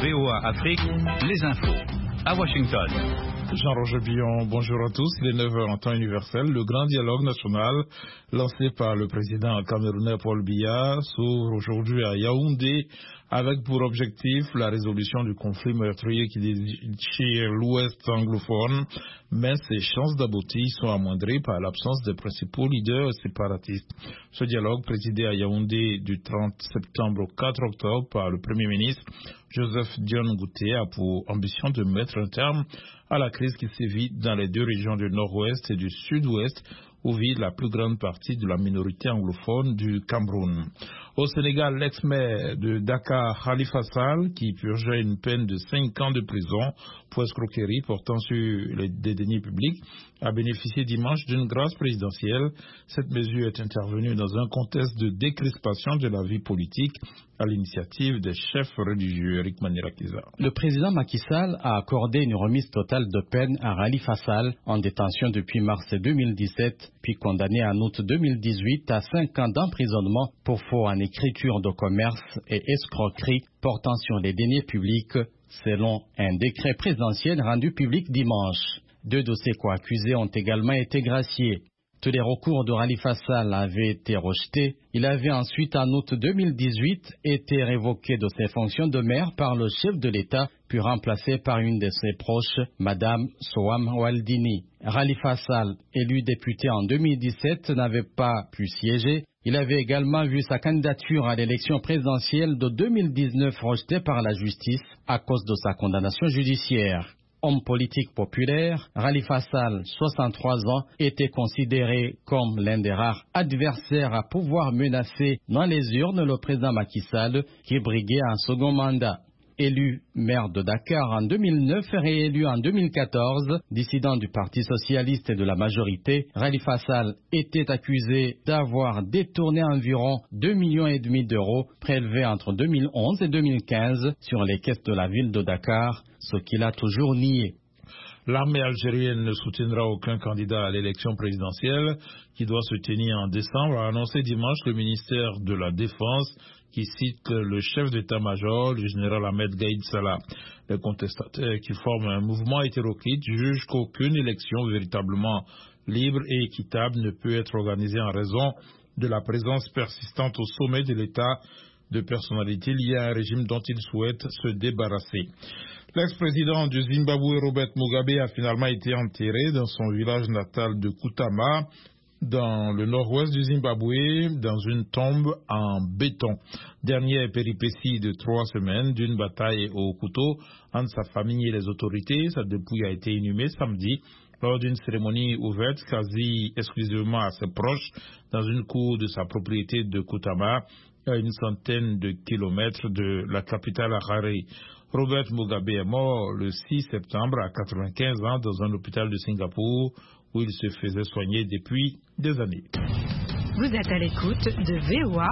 VOA Afrique, les infos. À Washington. Jean-Roger Billon, bonjour à tous. Il est 9h en temps universel. Le grand dialogue national lancé par le président camerounais Paul Biya s'ouvre aujourd'hui à Yaoundé avec pour objectif la résolution du conflit meurtrier qui déchire l'Ouest anglophone, mais ses chances d'aboutir sont amoindries par l'absence des principaux leaders séparatistes. Ce dialogue, présidé à Yaoundé du 30 septembre au 4 octobre par le Premier ministre Joseph Dione Ngouté, a pour ambition de mettre un terme à la crise qui sévit dans les deux régions du nord-ouest et du sud-ouest où vit la plus grande partie de la minorité anglophone du Cameroun. Au Sénégal, l'ex-maire de Dakar, Khalifa Sall, qui purgeait une peine de 5 ans de prison pour escroquerie portant sur des deniers publics, a bénéficié dimanche d'une grâce présidentielle. Cette mesure est intervenue dans un contexte de décrispation de la vie politique à l'initiative des chefs religieux. Eric Manirakiza. Le président Macky Sall a accordé une remise totale de peine à Khalifa Sall, en détention depuis mars 2017, puis condamné en août 2018 à 5 ans d'emprisonnement pour faux en écriture de commerce et escroquerie portant sur les deniers publics, selon un décret présidentiel rendu public dimanche. 2 dossiers co-accusés ont également été graciés. Tous les recours de Khalifa Sall avaient été rejetés. Il avait ensuite, en août 2018, été révoqué de ses fonctions de maire par le chef de l'État, puis remplacé par une de ses proches, Madame Soham Waldini. Khalifa Sall, élu député en 2017, n'avait pas pu siéger. Il avait également vu sa candidature à l'élection présidentielle de 2019 rejetée par la justice à cause de sa condamnation judiciaire. Homme politique populaire, Khalifa Sall, 63 ans, était considéré comme l'un des rares adversaires à pouvoir menacer dans les urnes le président Macky Sall, qui briguait un second mandat. Élu maire de Dakar en 2009 et réélu en 2014, dissident du Parti socialiste et de la majorité, Khalifa Sall était accusé d'avoir détourné environ 2,5 millions d'euros prélevés entre 2011 et 2015 sur les caisses de la ville de Dakar, ce qu'il a toujours nié. L'armée algérienne ne soutiendra aucun candidat à l'élection présidentielle qui doit se tenir en décembre, a annoncé dimanche le ministère de la Défense qui cite le chef d'état-major, le général Ahmed Gaïd Salah. Les contestataires qui forment un mouvement hétéroclite jugent qu'aucune élection véritablement libre et équitable ne peut être organisée en raison de la présence persistante au sommet de l'État de personnalités liées à un régime dont ils souhaitent se débarrasser. L'ex-président du Zimbabwe, Robert Mugabe, a finalement été enterré dans son village natal de Kutama, dans le nord-ouest du Zimbabwe, dans une tombe en béton. Dernière péripétie de 3 semaines d'une bataille au couteau entre sa famille et les autorités. Sa dépouille a été inhumée samedi lors d'une cérémonie ouverte quasi exclusivement à ses proches dans une cour de sa propriété de Kutama, à une centaine de kilomètres de la capitale Harare. Robert Mugabe est mort le 6 septembre à 95 ans dans un hôpital de Singapour où il se faisait soigner depuis des années. Vous êtes à l'écoute de VOA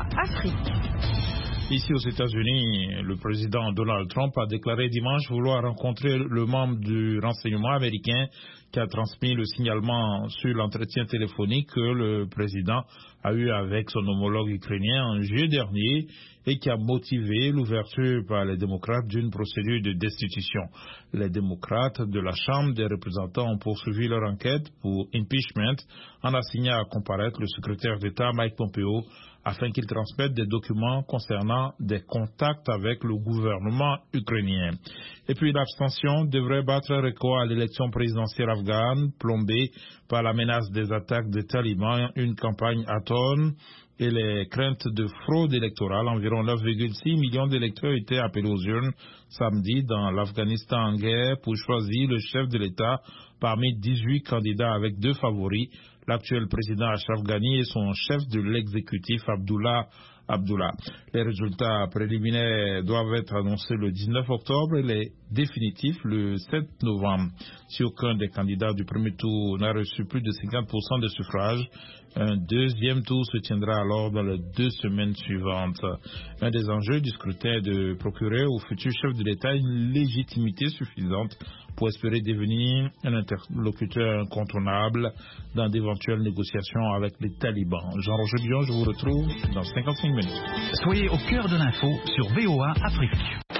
Afrique. Ici aux États-Unis, le président Donald Trump a déclaré dimanche vouloir rencontrer le membre du renseignement américain qui a transmis le signalement sur l'entretien téléphonique que le président a eu avec son homologue ukrainien en juillet dernier et qui a motivé l'ouverture par les démocrates d'une procédure de destitution. Les démocrates de la Chambre des représentants ont poursuivi leur enquête pour impeachment en assignant à comparaître le secrétaire d'État Mike Pompeo afin qu'il transmette des documents concernant des contacts avec le gouvernement ukrainien. Et puis l'abstention devrait battre un record à l'élection présidentielle afghane, plombée par la menace des attaques des talibans, une campagne atone et les craintes de fraude électorale. Environ 9,6 millions d'électeurs étaient appelés aux urnes samedi dans l'Afghanistan en guerre pour choisir le chef de l'État parmi 18 candidats avec 2 favoris, l'actuel président Ashraf Ghani et son chef de l'exécutif Abdullah Abdullah. Les résultats préliminaires doivent être annoncés le 19 octobre et les définitifs le 7 novembre. Si aucun des candidats du premier tour n'a reçu plus de 50% des suffrages, un deuxième tour se tiendra alors dans les 2 semaines suivantes. Un des enjeux du scrutin est de procurer au futur chef de l'État une légitimité suffisante pour espérer devenir un interlocuteur incontournable dans d'éventuelles négociations avec les talibans. Jean-Roger Billon, je vous retrouve dans 55 minutes. Soyez au cœur de l'info sur VOA Afrique.